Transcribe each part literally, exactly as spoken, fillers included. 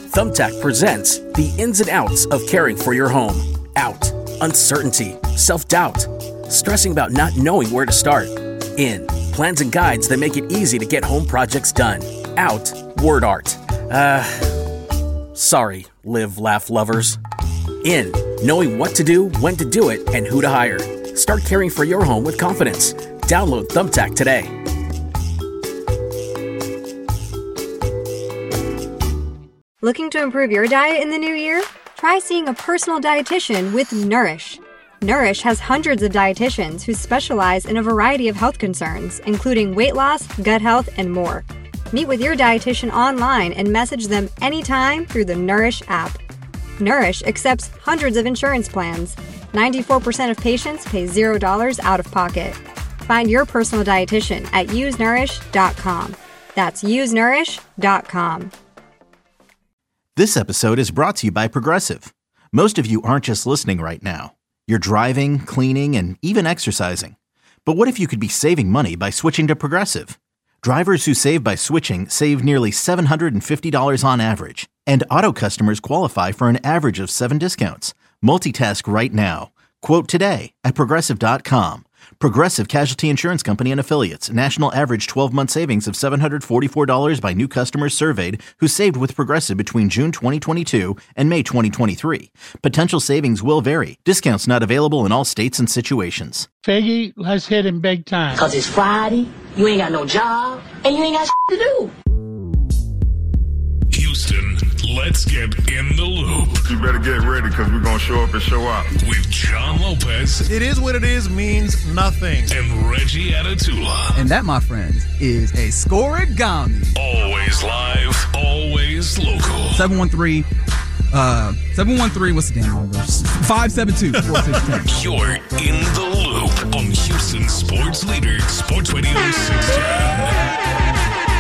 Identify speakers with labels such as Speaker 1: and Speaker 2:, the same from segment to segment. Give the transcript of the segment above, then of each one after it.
Speaker 1: Thumbtack presents the ins and outs of caring for your home. Out, uncertainty, self-doubt, stressing about not knowing where to start. In, plans and guides that make it easy to get home projects done. Out, word art. Uh, sorry, live, laugh lovers. In, knowing what to do, when to do it, and who to hire. Start caring for your home with confidence. Download Thumbtack today.
Speaker 2: Looking to improve your diet in the new year? Try seeing a personal dietitian with Nourish. Nourish has hundreds of dietitians who specialize in a variety of health concerns, including weight loss, gut health, and more. Meet with your dietitian online and message them anytime through the Nourish app. Nourish accepts hundreds of insurance plans. ninety-four percent of patients pay zero dollars out of pocket. Find your personal dietitian at use nourish dot com. That's use nourish dot com.
Speaker 3: This episode is brought to you by Progressive. Most of you aren't just listening right now. You're driving, cleaning, and even exercising. But what if you could be saving money by switching to Progressive? Drivers who save by switching save nearly seven hundred fifty dollars on average. And auto customers qualify for an average of seven discounts. Multitask right now. Quote today at Progressive dot com. Progressive Casualty Insurance Company and Affiliates. National average twelve-month savings of seven hundred forty-four dollars by new customers surveyed who saved with Progressive between June twenty twenty-two and May twenty twenty-three. Potential savings will vary. Discounts not available in all states and situations.
Speaker 4: Faggy, let's hit him big time.
Speaker 5: Cause it's Friday, you ain't got no job, and you ain't got shit to do.
Speaker 6: Houston, let's get in the loop.
Speaker 7: You better get ready because we're going to show up and show out.
Speaker 6: With John Lopez.
Speaker 8: It is what it is means nothing.
Speaker 6: And Reggie Atatula.
Speaker 9: And that, my friends, is a scoregami.
Speaker 6: Always live, always local.
Speaker 9: seven one three, uh, seven one three, what's the damn number? five seven two, four six one zero.
Speaker 6: You're in the loop on Houston Sports Leader, Sports Radio six ten.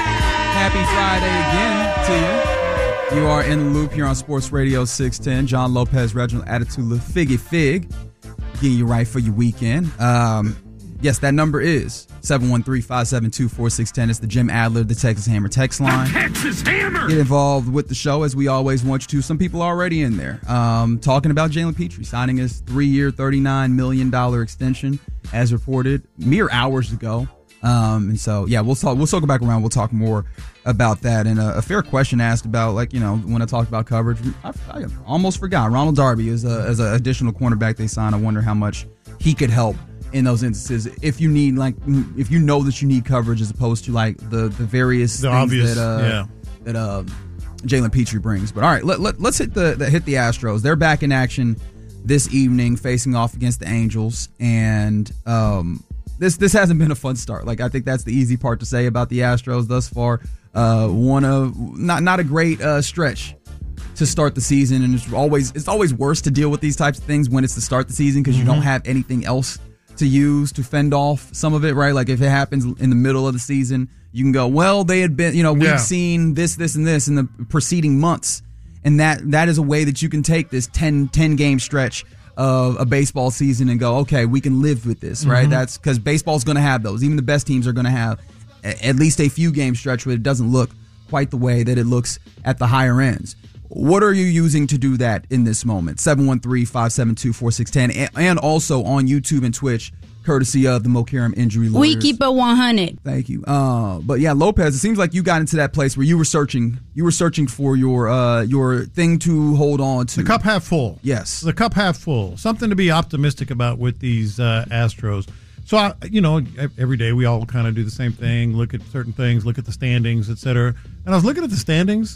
Speaker 9: Happy Friday again to you. You are in the loop here on Sports Radio six ten. John Lopez, Reginald Atatula, Figgy Fig, getting you right for your weekend. Um, yes, that number is seven one three, five seven two, four six one zero. It's the Jim Adler, the Texas Hammer text line.
Speaker 6: The Texas Hammer!
Speaker 9: Get involved with the show as we always want you to. Some people are already in there. Um, talking about Jalen Petrie signing his three-year, thirty-nine million dollars extension as reported mere hours ago. Um, and so, yeah, we'll talk, we'll circle back around. We'll talk more about that. And a, a fair question asked about, like, you know, when I talked about coverage, I, I almost forgot. Ronald Darby is a, as an additional cornerback they signed. I wonder how much he could help in those instances. If you need, like, if you know that you need coverage as opposed to, like, the, the various
Speaker 8: the
Speaker 9: things
Speaker 8: obvious,
Speaker 9: that, uh,
Speaker 8: yeah.
Speaker 9: that, uh, Jalen Petrie brings. But all right, let, let, let's hit the, the, hit the Astros. They're back in action this evening facing off against the Angels. And, um, This this hasn't been a fun start. Like, I think that's the easy part to say about the Astros thus far. Uh, one of not not a great uh, stretch to start the season, and it's always it's always worse to deal with these types of things when it's to start the season because mm-hmm. you don't have anything else to use to fend off some of it, right? Like if it happens in the middle of the season, you can go, well, they had been, you know, we've
Speaker 8: yeah.
Speaker 9: seen this, this, and this in the preceding months, and that that is a way that you can take this ten, ten game stretch of a baseball season and go, okay, we can live with this, right? Mm-hmm. That's because baseball's going to have those. Even the best teams are going to have a, at least a few game stretch where it doesn't look quite the way that it looks at the higher ends. What are you using to do that in this moment? seven one three, five seven two, four six one zero and, and also on YouTube and Twitch, courtesy of the Mokaram Injury Lawyers.
Speaker 10: We keep it one hundred.
Speaker 9: Thank you. Uh, but yeah, Lopez, it seems like you got into that place where you were searching. You were searching for your uh, your thing to hold on to.
Speaker 8: The cup half full.
Speaker 9: Yes,
Speaker 8: the cup half full. Something to be optimistic about with these uh, Astros. So I, you know, every day we all kind of do the same thing. Look at certain things. Look at the standings, et cetera. And I was looking at the standings,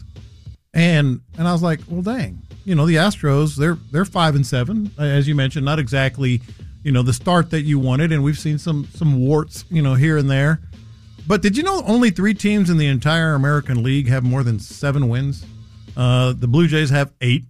Speaker 8: and and I was like, well, dang. You know, the Astros, they're they're five and seven, as you mentioned. Not exactly, you know, the start that you wanted, and we've seen some some warts, you know, here and there. But did you know only three teams in the entire American League have more than seven wins? Uh, the Blue Jays have eight.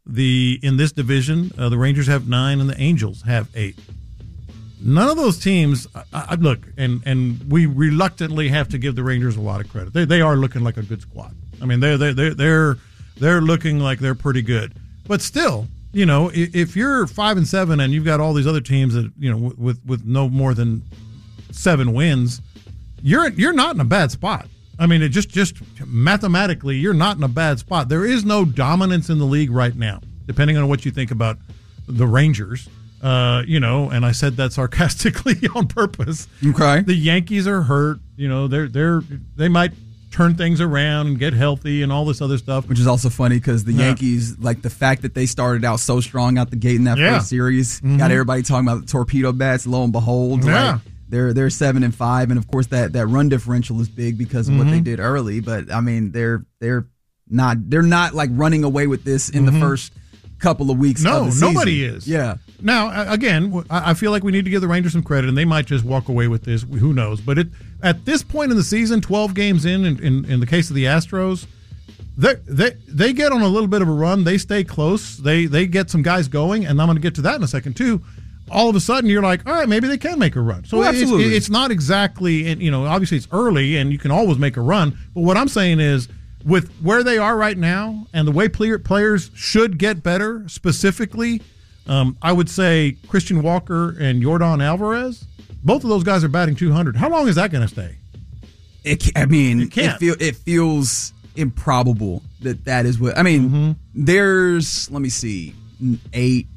Speaker 8: The in this division, uh, the Rangers have nine, and the Angels have eight. None of those teams. I, I, look, and and we reluctantly have to give the Rangers a lot of credit. They they are looking like a good squad. I mean, they're they they they're they're looking like they're pretty good. But still, you know, if you're five and seven and you've got all these other teams that, you know, with with no more than seven wins, you're you're not in a bad spot. I mean, it just just mathematically, you're not in a bad spot. There is no dominance in the league right now, depending on what you think about the Rangers. Uh, you know, and I said that sarcastically on purpose.
Speaker 9: Okay.
Speaker 8: The Yankees are hurt. You know, they're they're they might turn things around and get healthy and all this other stuff.
Speaker 9: Which is also funny because the
Speaker 8: yeah.
Speaker 9: Yankees, like the fact that they started out so strong out the gate in that
Speaker 8: yeah.
Speaker 9: first series, mm-hmm. got everybody talking about the torpedo bats. Lo and behold,
Speaker 8: yeah.
Speaker 9: like, they're they're seven and five, and of course that, that run differential is big because of mm-hmm. what they did early. But I mean, they're they're not they're not like running away with this in mm-hmm. the first couple of weeks.
Speaker 8: No,
Speaker 9: of the season.
Speaker 8: Nobody is.
Speaker 9: Yeah.
Speaker 8: Now, again, I feel like we need to give the Rangers some credit, and they might just walk away with this. Who knows? But it, at this point in the season, twelve games in, in, in, in the case of the Astros, they, they they get on a little bit of a run. They stay close. They they get some guys going, and I'm going to get to that in a second, too. All of a sudden, you're like, all right, maybe they can make a run. So
Speaker 9: well,
Speaker 8: it's,
Speaker 9: absolutely.
Speaker 8: it's not exactly, you know, obviously it's early, and you can always make a run. But what I'm saying is, with where they are right now and the way player, players should get better, specifically, um, I would say Christian Walker and Yordan Alvarez, both of those guys are batting two hundred. How long is that going to stay?
Speaker 9: It, I mean,
Speaker 8: it,
Speaker 9: it, feel, it feels improbable that that is what – I mean,
Speaker 8: mm-hmm.
Speaker 9: there's, let me see, eight,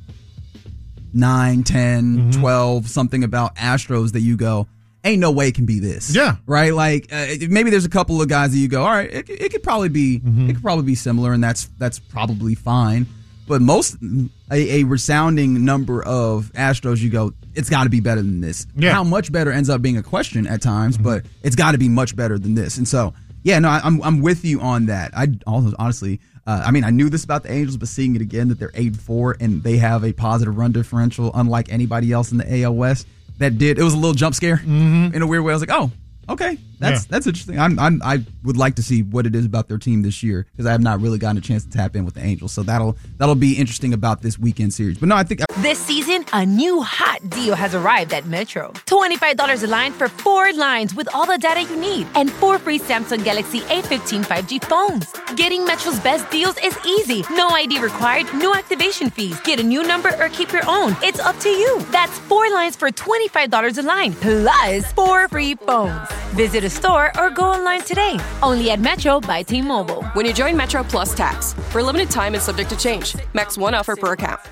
Speaker 9: nine, ten, mm-hmm. twelve, something about Astros that you go – ain't no way it can be this.
Speaker 8: Yeah.
Speaker 9: Right? Like, uh, maybe there's a couple of guys that you go, all right, it, it could probably be mm-hmm. it could probably be similar, and that's that's probably fine. But most, a, a resounding number of Astros, you go, it's got to be better than this.
Speaker 8: Yeah.
Speaker 9: How much better ends up being a question at times,
Speaker 8: mm-hmm.
Speaker 9: but it's got to be much better than this. And so, yeah, no, I, I'm I'm with you on that. I also, honestly, uh, I mean, I knew this about the Angels, but seeing it again that they're eight and four and they have a positive run differential, unlike anybody else in the A L West. That did it was a little jump scare
Speaker 8: mm-hmm.
Speaker 9: in a weird way. I was like, oh, okay, that's
Speaker 8: yeah.
Speaker 9: that's interesting. I'm, I'm I would like to see what it is about their team this year because I have not really gotten a chance to tap in with the Angels. So that'll that'll be interesting about this weekend series. But no, I think
Speaker 10: this season a new hot deal has arrived at Metro. twenty-five dollars a line for four lines with all the data you need and four free Samsung Galaxy A fifteen five G phones. Getting Metro's best deals is easy. No I D required, no activation fees. Get a new number or keep your own. It's up to you. That's four lines for twenty-five dollars a line plus four free phones. Visit a store or go online today. Only at Metro by T-Mobile.
Speaker 11: When you join Metro Plus Tax. For a limited time and subject to change. Max one offer per account.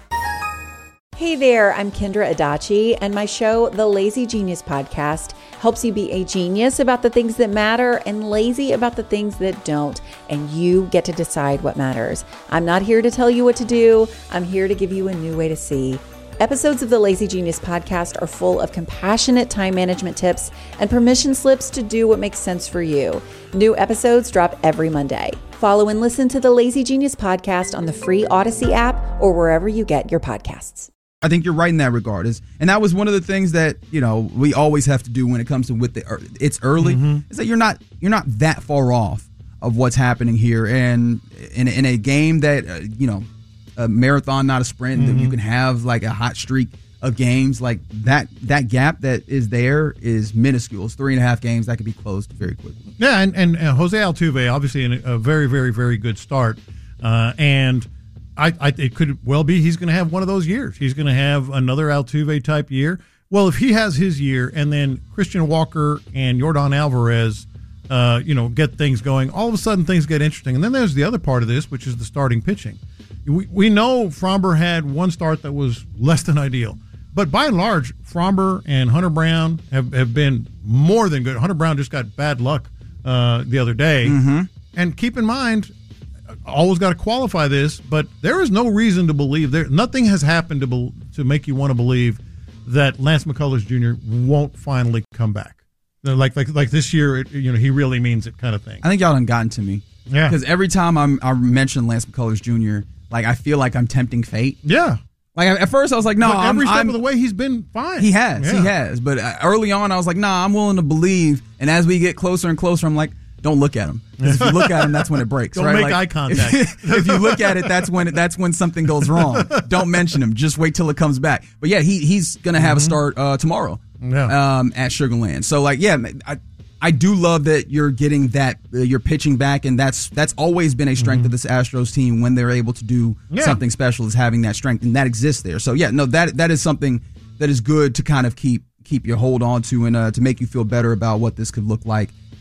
Speaker 12: Hey there, I'm Kendra Adachi, and my show, The Lazy Genius Podcast, helps you be a genius about the things that matter and lazy about the things that don't, and you get to decide what matters. I'm not here to tell you what to do. I'm here to give you a new way to see. Episodes of the Lazy Genius Podcast are full of compassionate time management tips and permission slips to do what makes sense for you. New episodes drop every Monday. Follow and listen to the Lazy Genius Podcast on the free Odyssey app or wherever you get your podcasts.
Speaker 9: I think you're right in that regard. Is and that was one of the things that, you know, we always have to do when it comes to with the it's early mm-hmm. is that you're not you're not that far off of what's happening here, and in in a game that uh, you know, a marathon, not a sprint, mm-hmm. that you can have like a hot streak of games like that. That gap that is there is minuscule. It's three and a half games that could be closed very quickly.
Speaker 8: Yeah, and and uh, Jose Altuve obviously in a, a very very very good start, uh, and. I, I, it could well be he's going to have one of those years. He's going to have another Altuve type year. Well, if he has his year and then Christian Walker and Yordan Alvarez, uh, you know, get things going, all of a sudden things get interesting. And then there's the other part of this, which is the starting pitching. We, we know Fromber had one start that was less than ideal. But by and large, Fromber and Hunter Brown have, have been more than good. Hunter Brown just got bad luck uh, the other day.
Speaker 9: Mm-hmm.
Speaker 8: And keep in mind, always got to qualify this, but there is no reason to believe there. Nothing has happened to be, to make you want to believe that Lance McCullers Junior won't finally come back. Like like like this year, it, you know, he really means it, kind of thing.
Speaker 9: I think y'all done gotten to me.
Speaker 8: Yeah,
Speaker 9: because every time I'm I mention Lance McCullers Junior, like I feel like I'm tempting fate.
Speaker 8: Yeah.
Speaker 9: Like at first I was like, no,
Speaker 8: but every
Speaker 9: I'm,
Speaker 8: step
Speaker 9: I'm,
Speaker 8: of the way he's been fine.
Speaker 9: He has,
Speaker 8: yeah.
Speaker 9: he has. But early on, I was like, nah, I'm willing to believe. And as we get closer and closer, I'm like, don't look at him. Because if you look at him, that's when it breaks.
Speaker 8: Don't
Speaker 9: right?
Speaker 8: make
Speaker 9: like,
Speaker 8: eye contact.
Speaker 9: If, if you look at it, that's when it, that's when something goes wrong. Don't mention him. Just wait till it comes back. But yeah, he he's gonna have mm-hmm. a start uh, tomorrow
Speaker 8: yeah.
Speaker 9: um, at Sugarland. So like, yeah, I I do love that you're getting that uh, you're pitching back, and that's that's always been a strength mm-hmm. of this Astros team when they're able to do
Speaker 8: yeah.
Speaker 9: something special is having that strength, and that exists there. So yeah, no, that that is something that is good to kind of keep keep your hold on to and uh, to make you feel better about what this could look like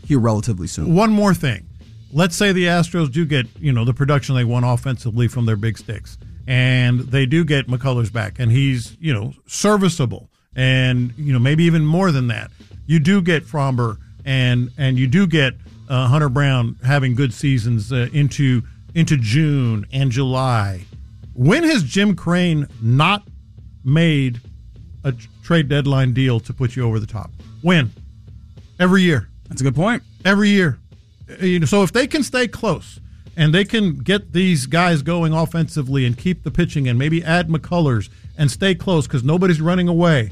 Speaker 9: here relatively soon.
Speaker 8: One more thing. Let's say the Astros do get, you know, the production they want offensively from their big sticks, and they do get McCullers back, and he's, you know, serviceable, and, you know, maybe even more than that. You do get Fromber, and and you do get uh, Hunter Brown having good seasons uh, into into June and July. When has Jim Crane not made a t- trade deadline deal to put you over the top? When? Every year.
Speaker 9: That's a good point.
Speaker 8: Every year. You know, so if they can stay close and they can get these guys going offensively and keep the pitching and maybe add McCullers and stay close because nobody's running away,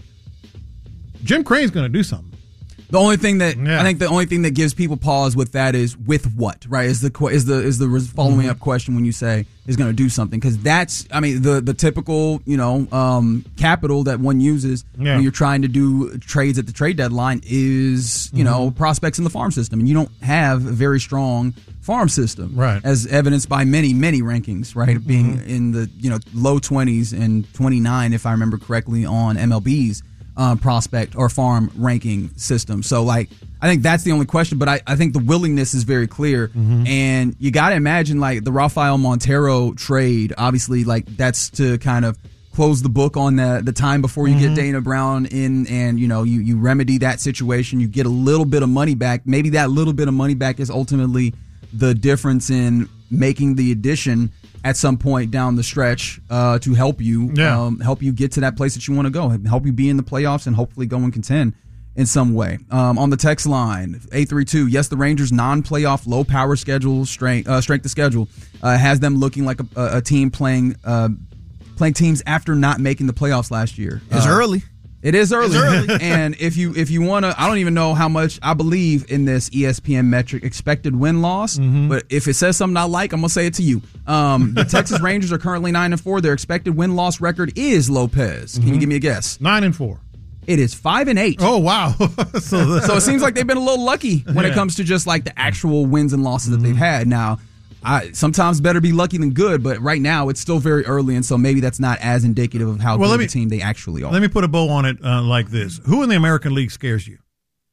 Speaker 8: Jim Crane's going to do something.
Speaker 9: The only thing that
Speaker 8: Yeah.
Speaker 9: I think the only thing that gives people pause with that is with what, right? Is the que- is the is the res- following
Speaker 8: Mm-hmm.
Speaker 9: up question when you say is going to do something, because that's I mean the the typical you know um, capital that one uses
Speaker 8: Yeah.
Speaker 9: when you're trying to do trades at the trade deadline is you know
Speaker 8: Mm-hmm.
Speaker 9: prospects in the farm system, and you don't have a very strong farm system,
Speaker 8: Right.
Speaker 9: As evidenced by many many rankings, right? Being in the you know low twenties and twenty-nine, if I remember correctly, on M L B's. Uh, prospect or farm ranking system. So, like, I think that's the only question, but I, I think the willingness is very clear.
Speaker 8: Mm-hmm.
Speaker 9: And you got to imagine, like, the Rafael Montero trade, obviously, like, that's to kind of close the book on the, the time before you
Speaker 8: Mm-hmm.
Speaker 9: get Dana Brown in and, you know, you, you remedy that situation. You get a little bit of money back. Maybe that little bit of money back is ultimately the difference in making the addition at some point down the stretch uh, to help you
Speaker 8: Yeah.
Speaker 9: um, help you get to that place that you want to go, help you be in the playoffs and hopefully go and contend in some way. Um, on the text line, eight three two, yes, the Rangers' non-playoff, low-power schedule, strength, uh, strength of schedule, uh, has them looking like a, a team playing uh, playing teams after not making the playoffs last year.
Speaker 13: It's
Speaker 9: Uh,
Speaker 13: early.
Speaker 9: It is early.
Speaker 13: It's early.
Speaker 9: And if you if you want to, I don't even know how much I believe in this E S P N metric, expected win-loss,
Speaker 8: Mm-hmm.
Speaker 9: but if it says something I like, I'm going to say it to you. Um, the Texas Rangers are currently nine and four. Their expected win-loss record is Lopez. Can
Speaker 8: Mm-hmm.
Speaker 9: you give me a guess?
Speaker 8: Nine and four.
Speaker 9: It is five and eight.
Speaker 8: Oh, wow. so, the,
Speaker 9: So it seems like they've been a little lucky when it
Speaker 8: Yeah.
Speaker 9: comes to just like the actual wins and losses that they've had. Now, I sometimes better be lucky than good, but right now it's still very early, and so maybe that's not as indicative of how
Speaker 8: Well, let
Speaker 9: good
Speaker 8: me-
Speaker 9: a team they actually are.
Speaker 8: let me put a bow on it uh, like this. Who in the American League scares you?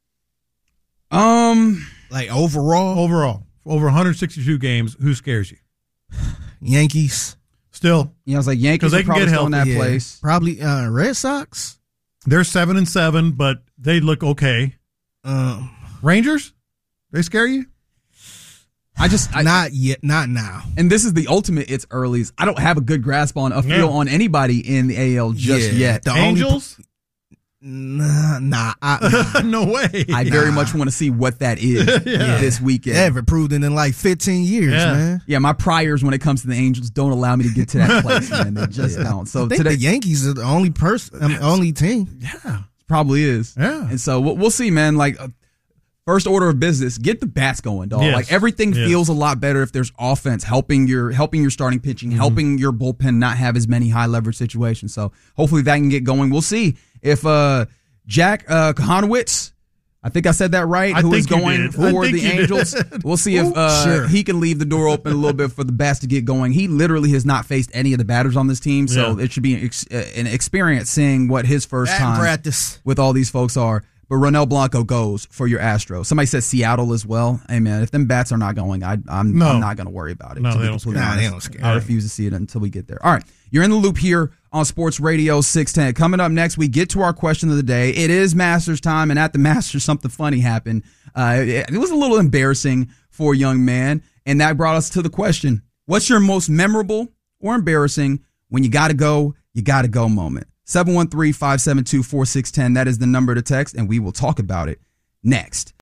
Speaker 9: Um,
Speaker 13: Like overall,
Speaker 8: Overall, over one hundred sixty-two games, who scares you?
Speaker 13: Yankees.
Speaker 8: Still,
Speaker 9: yeah, I was like Yankees
Speaker 8: 'Cause they
Speaker 9: are
Speaker 8: can
Speaker 9: probably
Speaker 8: get
Speaker 9: still in that
Speaker 13: Yeah.
Speaker 9: place.
Speaker 13: Probably uh, Red Sox.
Speaker 8: they're seven and seven, but they look okay.
Speaker 13: Um,
Speaker 8: Rangers, they scare you?
Speaker 9: I just I,
Speaker 13: not yet. Not now.
Speaker 9: and this is the ultimate. It's early. I don't have a good grasp on a feel
Speaker 8: Yeah.
Speaker 9: on anybody in the A L just
Speaker 13: Yeah,
Speaker 9: yet.
Speaker 13: the only
Speaker 8: Angels?
Speaker 13: Nah, nah. I, nah.
Speaker 8: No way.
Speaker 9: I very much want to see what that is
Speaker 8: Yeah.
Speaker 9: this weekend.
Speaker 13: They haven't proved it in like fifteen years,
Speaker 8: Yeah.
Speaker 13: man.
Speaker 9: Yeah, my priors when it comes to the Angels don't allow me to get to that place, man. They just don't. So
Speaker 13: I think
Speaker 9: today
Speaker 13: the Yankees are the only person, I mean, only team.
Speaker 8: Yeah.
Speaker 9: probably is.
Speaker 8: Yeah.
Speaker 9: And so we'll, we'll see, man. Like uh, first order of business, get the bats going, dog.
Speaker 8: Yes.
Speaker 9: Like everything
Speaker 8: Yes.
Speaker 9: feels a lot better if there's offense helping your helping your starting pitching,
Speaker 8: Mm-hmm.
Speaker 9: helping your bullpen not have as many high leverage situations. So hopefully that can get going. We'll see if uh, Jack uh, Kahanowitz, I think I said that right,
Speaker 8: I
Speaker 9: who is
Speaker 8: think you
Speaker 9: going
Speaker 8: did. I
Speaker 9: for
Speaker 8: think
Speaker 9: the
Speaker 8: you did.
Speaker 9: Angels. We'll see if uh,
Speaker 13: Sure.
Speaker 9: he can leave the door open a little bit for the bats to get going. He literally has not faced any of the batters on this team, so
Speaker 8: Yeah.
Speaker 9: it should be an, ex- uh, an experience seeing what his first
Speaker 13: Bat
Speaker 9: time
Speaker 13: practice.
Speaker 9: with all these folks are. But Ronel Blanco goes for your Astros. Somebody said Seattle as well. Hey, man, if them bats are not going, I, I'm,
Speaker 8: No.
Speaker 9: I'm not going to worry about it.
Speaker 8: No,
Speaker 9: to be
Speaker 8: they don't
Speaker 9: completely
Speaker 13: scare. Nah, they
Speaker 9: honest.
Speaker 13: don't scare.
Speaker 9: I refuse to see it until we get there. All right. You're in the loop here on Sports Radio six ten. Coming up next, we get to our question of the day. It is Masters time, and at the Masters, something funny happened. Uh, it, it was a little embarrassing for a young man, and that brought us to the question, what's your most memorable or embarrassing when you got to go, you got to go moment? seven one three, five seven two, four six one zero. That is the number to text, and we will talk about it next.